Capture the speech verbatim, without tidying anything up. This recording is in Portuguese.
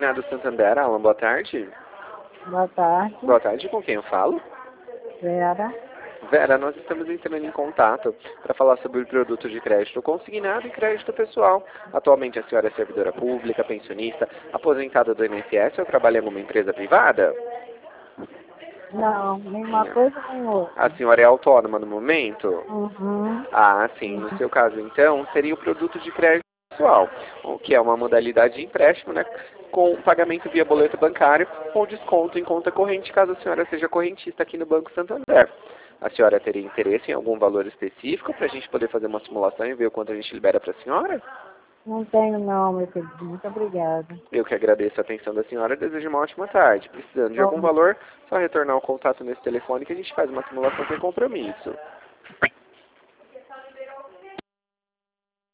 do Santander, Alan, boa tarde. Boa tarde. Boa tarde, com quem eu falo? Vera. Vera, nós estamos entrando em contato para falar sobre o produto de crédito consignado e crédito pessoal. Atualmente a senhora é servidora pública, pensionista, aposentada do I N S S ou trabalha em alguma empresa privada? Não, nenhuma coisa nem outra. A senhora é autônoma no momento? Uhum. Ah, sim. No seu caso, então, seria o produto de crédito pessoal, o que é uma modalidade de empréstimo, né, com pagamento via boleto bancário ou desconto em conta corrente, caso a senhora seja correntista aqui no Banco Santander. A senhora teria interesse em algum valor específico para a gente poder fazer uma simulação e ver o quanto a gente libera para a senhora? Não tenho não, meu querido. Muito obrigada. Eu que agradeço a atenção da senhora e desejo uma ótima tarde. Precisando de algum Bom. valor, só retornar o contato nesse telefone que a gente faz uma simulação sem compromisso.